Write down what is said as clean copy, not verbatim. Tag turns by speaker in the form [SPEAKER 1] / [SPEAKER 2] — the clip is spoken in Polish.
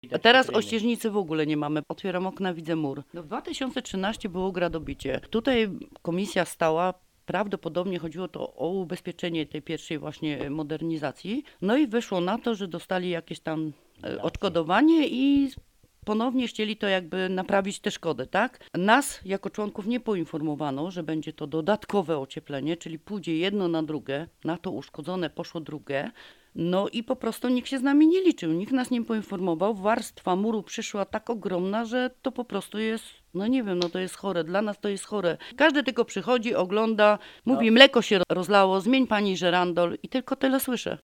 [SPEAKER 1] A teraz ościeżnicy w ogóle nie mamy. Otwieram okna, widzę mur. No w 2013 było gradobicie. Tutaj komisja stała. Prawdopodobnie chodziło to o ubezpieczenie tej pierwszej właśnie modernizacji. No i wyszło na to, że dostali jakieś tam odszkodowanie i ponownie chcieli to jakby naprawić tę szkodę, tak? Nas jako członków nie poinformowano, że będzie to dodatkowe ocieplenie, czyli pójdzie jedno na drugie, na to uszkodzone poszło drugie. No i po prostu nikt się z nami nie liczył, nikt nas nie poinformował. Warstwa muru przyszła tak ogromna, że to po prostu jest, no nie wiem, no to jest chore, dla nas to jest chore. Każdy tylko przychodzi, ogląda, mówi mleko się rozlało, zmień pani żerandol i tylko tyle słyszę.